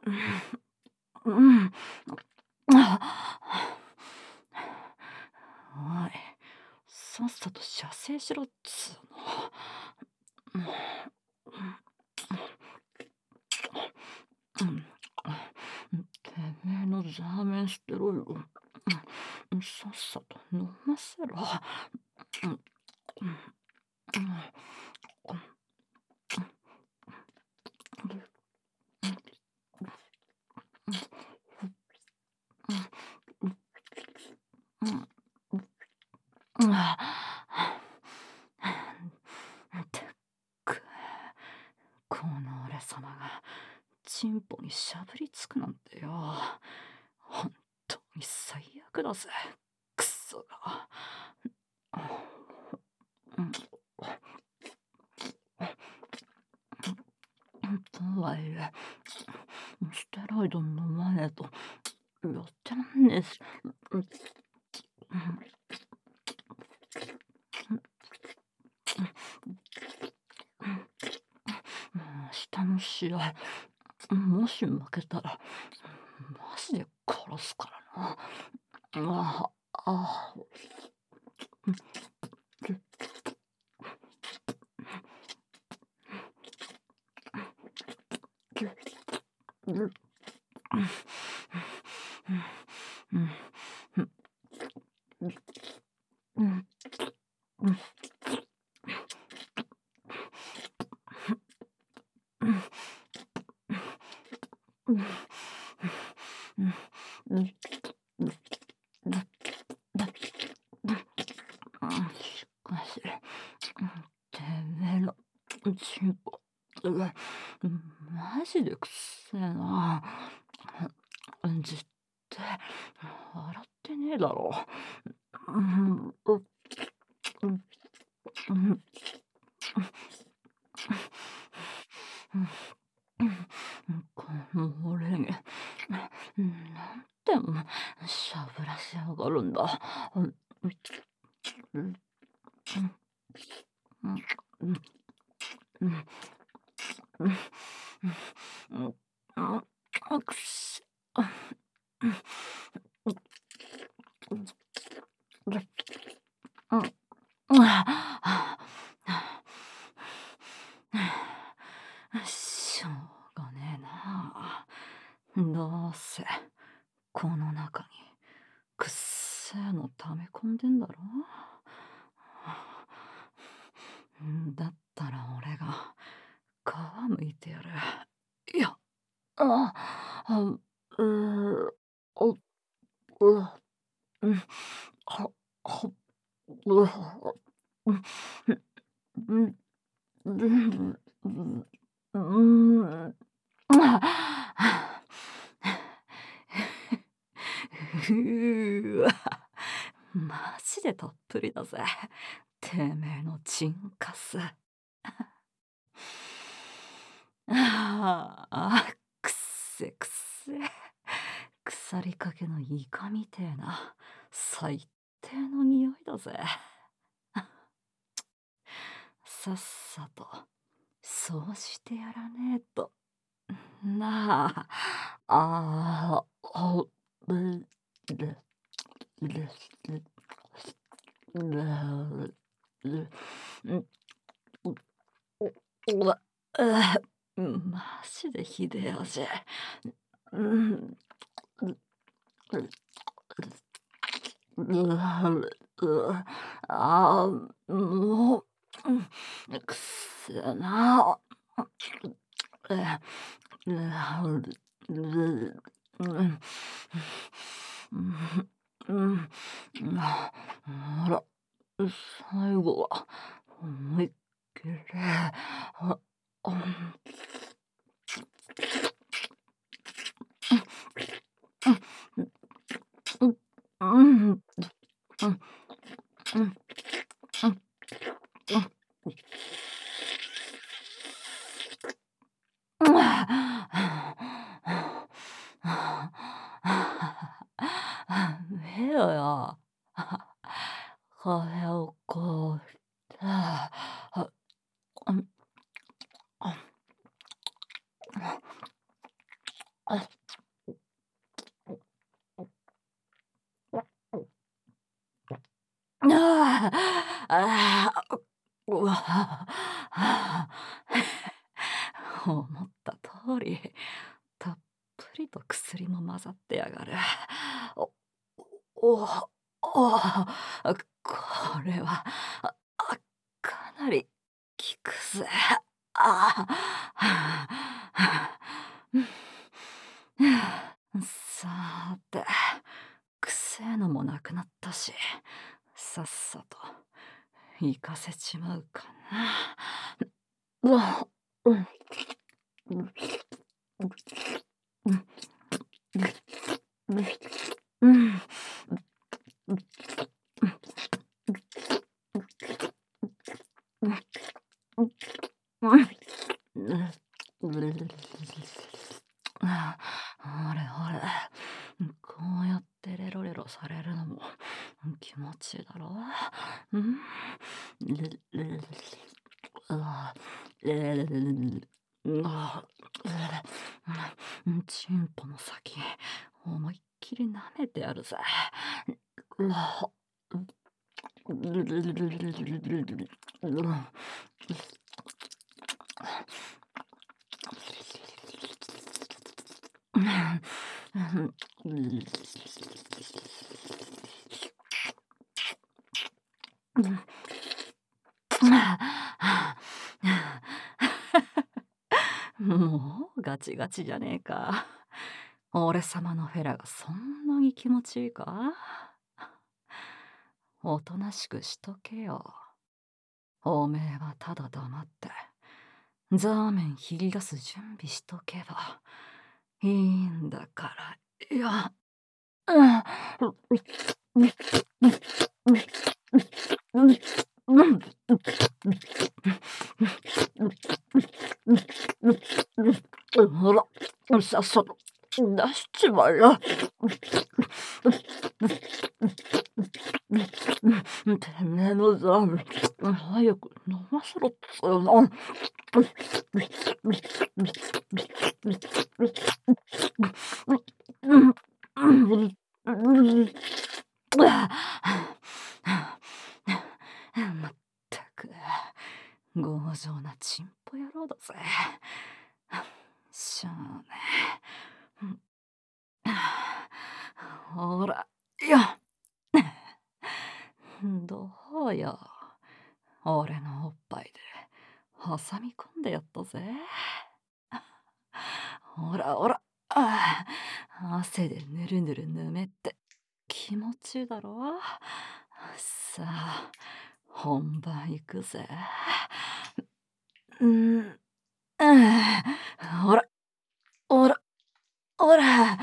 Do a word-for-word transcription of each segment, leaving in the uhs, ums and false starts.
うん。あおい、さっさと射精しろっつうの。うん、うん、てめえのザーメン捨てろよ。うん、さっさと飲ませろ。うん、うん、うん、うん、うん、あってく、この俺様がチンポにしゃぶりつくなんてよ。本当に最悪だぜ、クソが。うん、とはいえ、ステロイド飲まねえとやってらんねえし。うん、明日の試合、もし負けたらマジで殺すからな。ああ、うん、うん、うん、うん、しかし、てめえのチンポ、マジでくっせえな。絶対洗ってねえだろ。うん、うん、うん、この俺に、なんでもしゃぶらしやがるんだ。うん、うん、うん、うん、うん、うん、あ、くし、うん、あしょうがねえな。どうせこの中にくっせえの溜め込んでんだろ。だったら俺が皮むいてやる。いや、あ、あ、うー、お、う、うん、は、は、う、うん、うん、うん、うん、うん、うわ、マジでたっぷりだぜ。てめえのチンカス。ああ、くっせくっせ。腐りかけのイカみてえな最低の匂いだぜ。さっさとそうしてやらねえとなあ。ああ、う、る、る、る、る、る、う、うわ、う、マジでひでえ味。うん、うわ、う、ああ、もう、うん、くっせえな。う、う、う、うん、うん、あら、最後は思いっきり、あ、あ、うん、うん、うん、うん、うん、うん見ろよ。これをこうして、あ、うん、あ、あ、 ああ、うわ、思った通り、たっぷりと薬も混ざってやがる。おおお、おこれは、ああ、かなり効くぜ。ああ、さて、くせえのもなくなったし、さっさと行かせちまうかな。うわ、うん、うん、うん、うん、うん、ああれあれ、こうやってレロレロされるのも気持ちいいだろう。うん、レレあレレあチンポの先、思いっきり舐めてやるぜ。うわもうガチガチじゃねえか。俺様のフェラがそんなに気持ちいいか？おとなしくしとけよ。おめえはただ黙って、ザーメン切り出す準備しとけばいいんだから。いや、うん、ほら、さっさと出しちまえよ。てめえのザーメン、早く飲ませろっつうの。まったく、強情なチンポ野郎だぜ。しゃあねえ。ほら、よどうよ。俺のおっぱいで挟み込んでやったぜ。ほらほら、ああ、汗でぬるぬるぬめって気持ちいいだろ。さあ、本番行くぜ。うん、うん、ほら、ほら、ほら。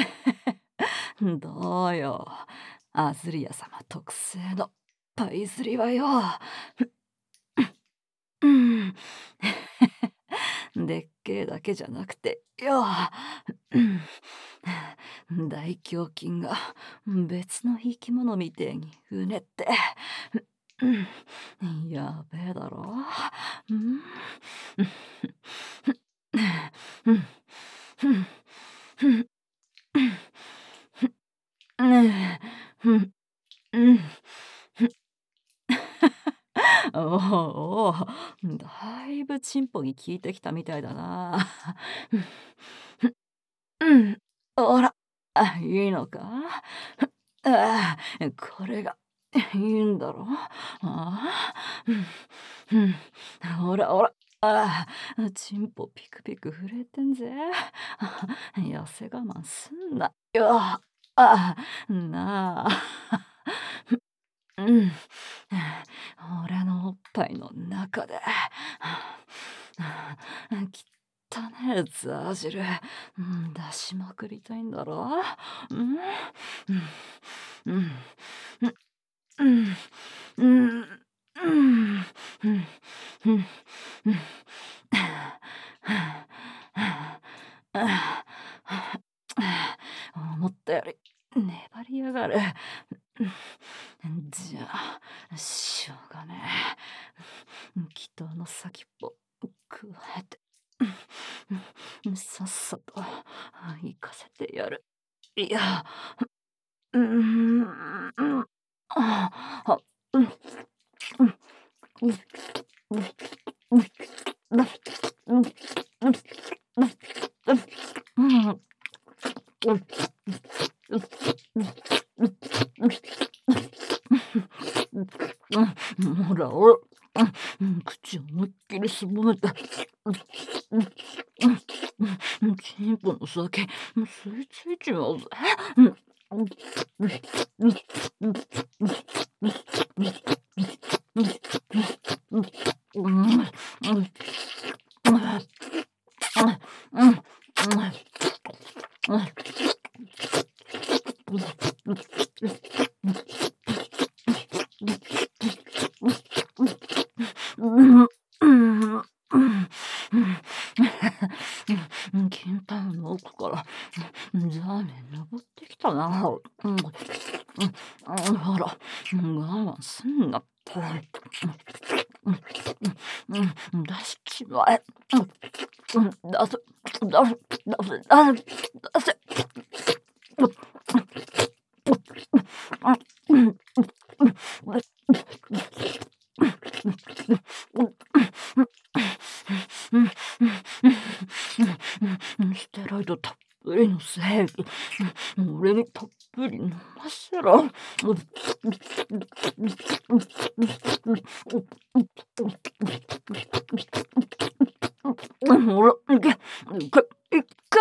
どうよ、アズリア様特製のパイズリはよ。うん。でっけえだけじゃなくてよ。大胸筋が別の生き物みてえにうねって。やべえだろ。うん。ねえ。おおお、だいぶチンポに効いてきたみたいだな。うん、ほら、あ、いいのか？ああ、これがいいんだろ？ああ、うん、うん、ほらほら、ああ、チンポピクピク震えてんぜ。痩せ我慢すんなよ。ああ、なあ。うん。俺のおっぱいの中で、汚ねえザー汁、うん、出しまくりたいんだろ。うん、うん、うん、うん、うん、うん、うん、うん、うん、思ったより粘りやがる。じゃあ、しょうがねえ。祈祷の先っぽ、くわえて、さっさと行かせてやる。いや、うーん、あ、 ほらほら。うん、口を思いっきりすぼめて。うん、チンポの先、吸い付いちまうぜ。うん。金玉の奥からザーメン登ってきたな。うん、うん、ほら、我慢すんなって。うん、出しちまえ。うん、出せ、出せ、出せ、出せ、出せ。ステロイドたっぷりの正義、俺にたっぷり飲ませろ。ほら、いけ、いけ、い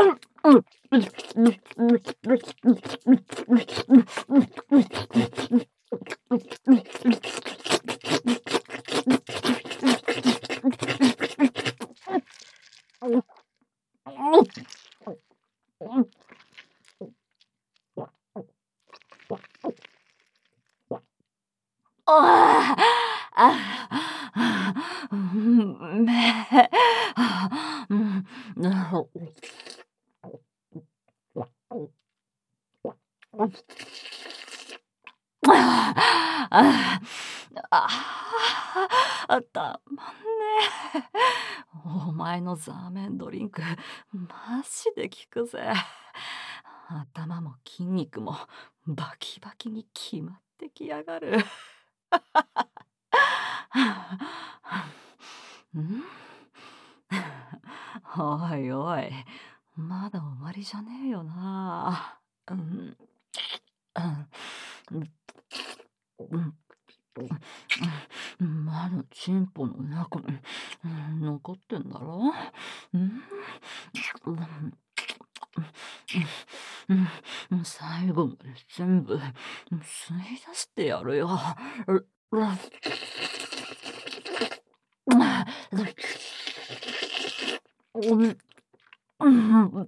ああ、あ、うん、め、あ、うん、なるああ、ああ、たまんねえ。お前のザーメンドリンク、マジで効くぜ。頭も筋肉もバキバキに決まってきやがる。んおいおい、まだ終わりじゃねえよな。うん、うん、うん、うん、まだチンポの中に、うん、残ってんだろ。うん、うん、うんうん、最後まで全部、うん、吸い出してやるよ。うううんうん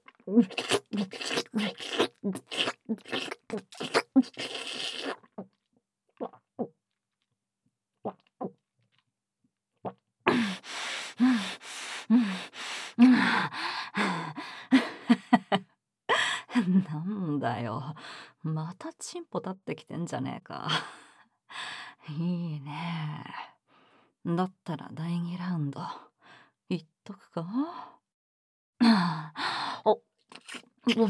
なんだよ。またチンポ立ってきてんじゃねえか。いいね。だったらだいにラウンド、いっとくか？お、うん、うん、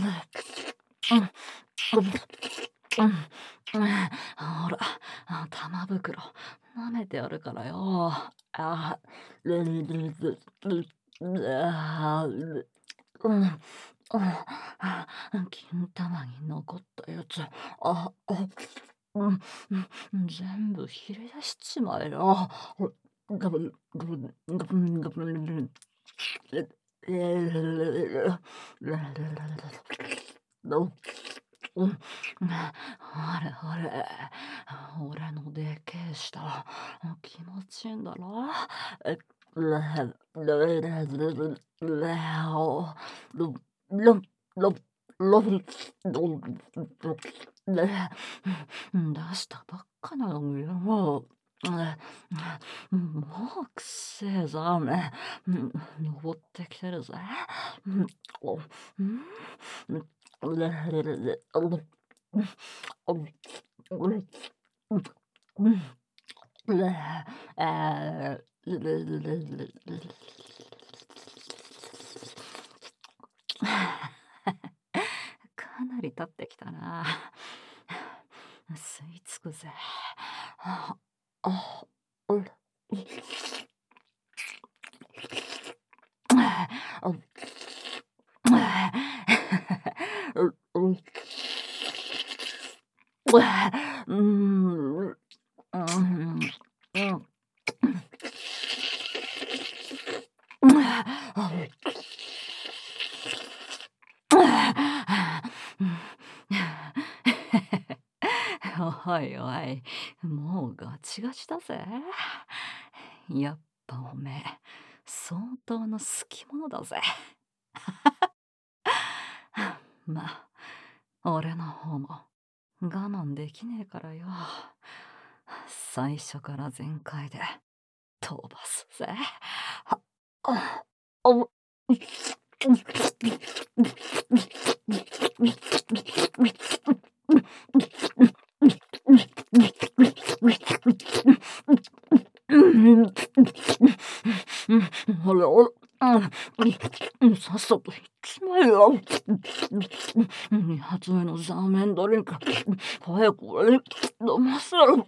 うん、ほら、玉袋、舐めてやるからよ。あ、ルルルルルルあーうん、うん、金玉に残ったやつ、あ、あ、うん、うん、全部ひれ出しちまえよ。ガブガブガブガブうん、あれあれ、俺のでけえ舌、気持ちいいんだろ。え、レレレレレレオ、ロロロロロレ、出したばっかなのによ。うん、もうくせえぞ、ね。うん、登ってきてるぜ。うん、お、うん、うん、レレレレ、あの、うん、あの、うん、うん、レ、えー、レレレレレレかなり経ってきたな。吸い付くぜ。 あ、あ、うん。あ、う、うん。うーん、うーん、うん。あ、うん。おいおい、もうガチガチだぜ。やっぱおめえ、相当の好き者だぜ。まあ、俺の方も我慢できねえからよ。最初から全開で飛ばすぜ。は、あ、あぶ、ほらほら、うん、さっさと行っちまえよ。に発目のザーメンドリンク、早く俺に飲ませろ。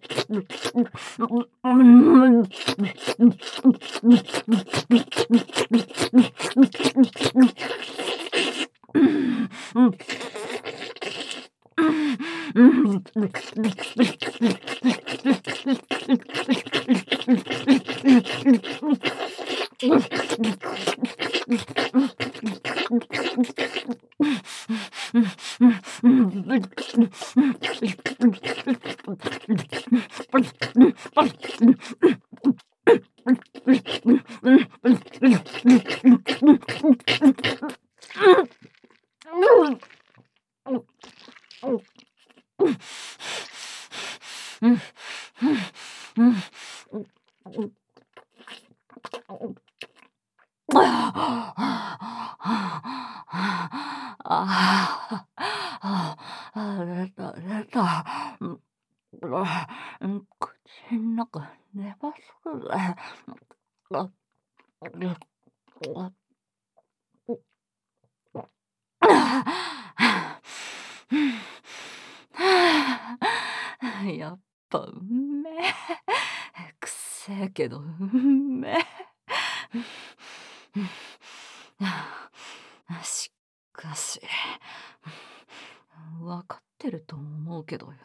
ああ、あ、出た出た。うん、うん、口ん中粘すくぜ。あ、で、あ、やっぱうんめえ。くせえけどうんめえ。しかし、分かってると思うけどよ。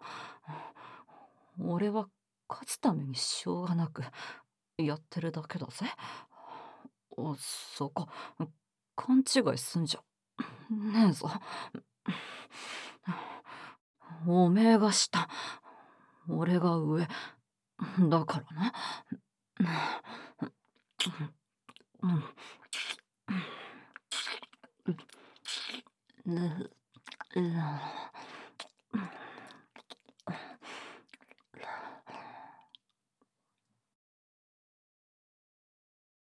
俺は勝つためにしょうがなくやってるだけだぜ。あ、そこ、勘違いすんじゃねえぞ。おめえが下、俺が上、だからな。うん、うん、ね、うん。